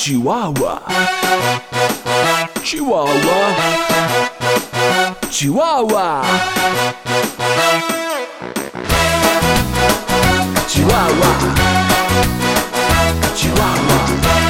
Chihuahua, Chihuahua, Chihuahua, Chihuahua, Chihuahua,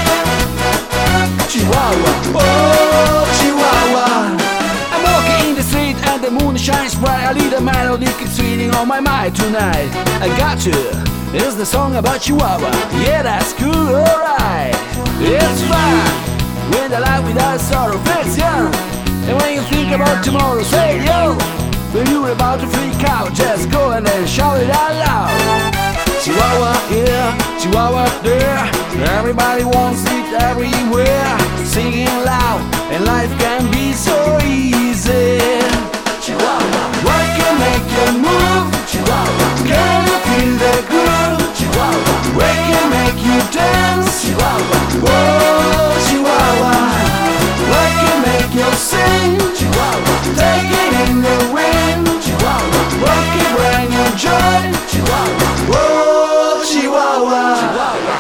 Chihuahua, oh Chihuahua. I'm walking in the street and the moon shines bright. A little melody keeps reading on my mind tonight. I got you. It's the song about Chihuahua. Yeah, that's cool, alright. It's fun when the life without sorrow feels young. And when you think about tomorrow, say yo. When you're about to freak out, just go and then shout it out loud. Chihuahua here, Chihuahua there. Everybody wants it everywhere. Singing loud, and life can be so easy. Chihuahua, what can make you move? Chihuahua, can you feel the groove? Chihuahua, what can make you dance? Chihuahua, whoa, Chihuahua, what can make you sing? Chihuahua, take it in the wind. Chihuahua, what can bring you joy? Chihuahua, whoa, Chihuahua, Chihuahua.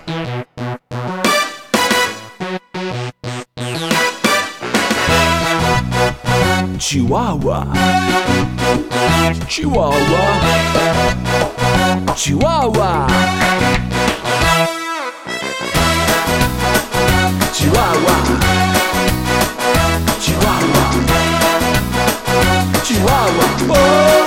Chihuahua, Chihuahua, Chihuahua, Chihuahua, Chihuahua, Chihuahua, oh.